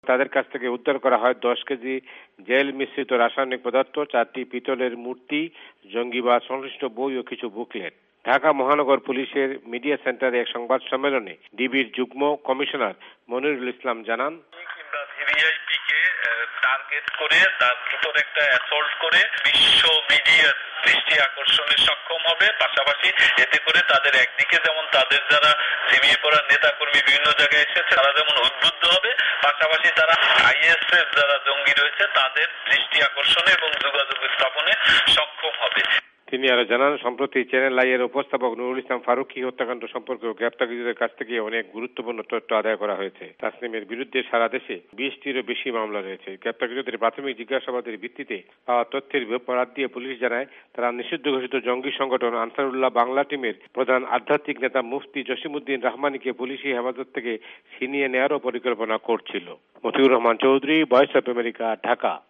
তাদের কাছ থেকে উদ্ধার করা হয় 10 কেজি জেল মিশ্রিত রাসায়নিক পদার্থ, 4টি পিতলের মূর্তি, জঙ্গিবাদ সংশ্লিষ্ট বই ও কিছু বুকলেট। ঢাকা মহানগর পুলিশের মিডিয়া সেন্টারে এক সংবাদ সম্মেলনে ডিবির যুগ্ম কমিশনার মনিরুল ইসলাম জানান, ভিভিআইপিকে টার্গেট করে তার উপর একটা অ্যাসল্ট করে বিশ্ব মিডিয়ার দৃষ্টি আকর্ষণে সক্ষম হবে। পাশাপাশি এতে করে তাদের একদিকে যেমন তাদের যারা সিমিয়ে পড়া নেতা কর্মী বিভিন্ন জায়গায় এসেছে তারা যেমন উদ্বুদ্ধ হবে, পাশাপাশি তারা আইএস এর যারা জঙ্গি রয়েছে তাদের দৃষ্টি আকর্ষণে এবং যোগাযোগ স্থাপনে সক্ষম হবে। তিনি আরো জানান, সম্প্রতি চ্যানেল আইয়ের উপস্থাপক নুরুল ইসলাম ফারুকী হত্যাকাণ্ড সম্পর্কে গ্রেপ্তারকৃতদের কাছ থেকে অনেক গুরুত্বপূর্ণ তথ্য আদায় করা হয়েছে। তাসনিমের বিরুদ্ধে সারা দেশে 20টিরও বেশি মামলা রয়েছে। গ্রেপ্তারকৃতদের প্রাথমিক জিজ্ঞাসাবাদের ভিত্তিতে পাওয়া তথ্যের বরাত দিয়ে পুলিশ জানায়, তারা নিষিদ্ধ ঘোষিত জঙ্গি সংগঠন আনসারুল্লাহ বাংলা টিমের প্রধান আধ্যাত্মিক নেতা মুফতি জসিমউদ্দিন রহমানীকে পুলিশি হেফাজত থেকে ছিনিয়ে নেওয়ারও পরিকল্পনা করছিল। Motiur Rahman Chowdhury, voice of America, Dhaka.